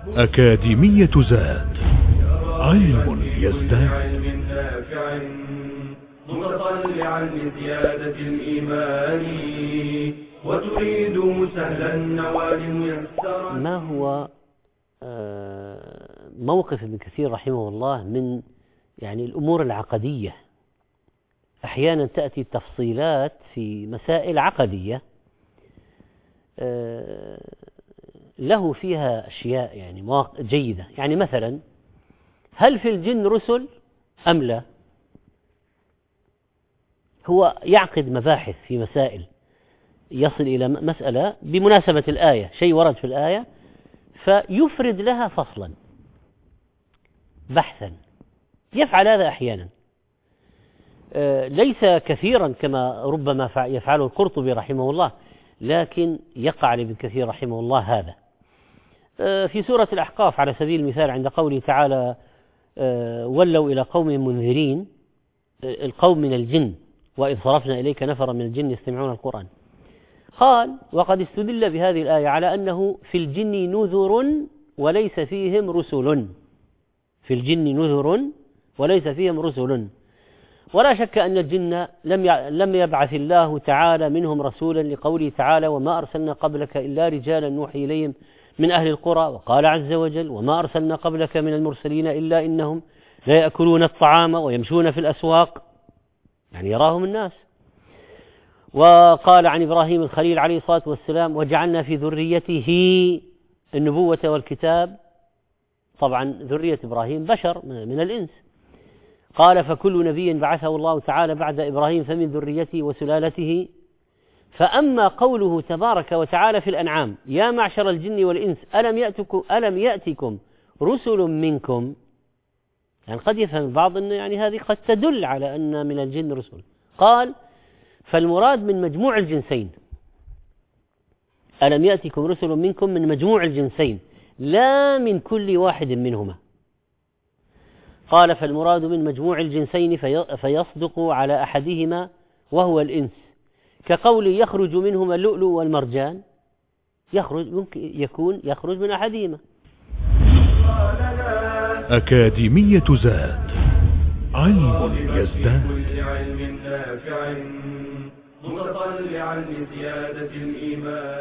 أكاديمية زاد، علم يزداد. نافع متطلعا لزيادة الإيمان وتريد سهلا النوال ميسرا. ما هو موقف ابن كثير رحمه الله من الأمور العقدية؟ أحيانا تأتي التفصيلات في مسائل عقدية له فيها أشياء مواقف جيدة. مثلا هل في الجن رسل أم لا؟ هو يعقد مباحث في مسائل، يصل إلى مسألة بمناسبة الآية، شيء ورد في الآية فيفرد لها فصلا بحثا. يفعل هذا أحيانا، ليس كثيرا كما ربما يفعله القرطبي رحمه الله، لكن يقع لابن كثير رحمه الله هذا. في سورة الأحقاف على سبيل المثال عند قوله تعالى ولوا إلى قوم منذرين، القوم من الجن وإذ صرفنا إليك نفرا من الجن يستمعون القرآن. قال وقد استدل بهذه الآية على أنه في الجن نذر وليس فيهم رسل. في الجن نذر وليس فيهم رسل. ولا شك أن الجن لم يبعث الله تعالى منهم رسولا، لقوله تعالى وما أرسلنا قبلك إلا رجالا نوحي إليهم من أهل القرى. وقال عز وجل وما أرسلنا قبلك من المرسلين إلا إنهم لا يأكلون الطعام ويمشون في الأسواق، يراهم الناس. وقال عن إبراهيم الخليل عليه الصلاة والسلام وجعلنا في ذريته النبوة والكتاب. طبعا ذرية إبراهيم بشر من الإنس. قال فكل نبي بعثه الله تعالى بعد إبراهيم فمن ذريته وسلالته. فأما قوله تبارك وتعالى في الأنعام يا معشر الجن والإنس ألم يأتكم رسل منكم، قد يفهم البعض أن هذه قد تدل على أن من الجن رسل. قال فالمراد من مجموع الجنسين، ألم يأتكم رسل منكم من مجموع الجنسين لا من كل واحد منهما. قال فالمراد من مجموع الجنسين فيصدق على أحدهما وهو الإنس، كقول يخرج منهما اللؤلؤ والمرجان، ممكن يخرج من أحدهما. أكاديمية زاد، علم يزداد. متطلعا لزيادة الإيمان.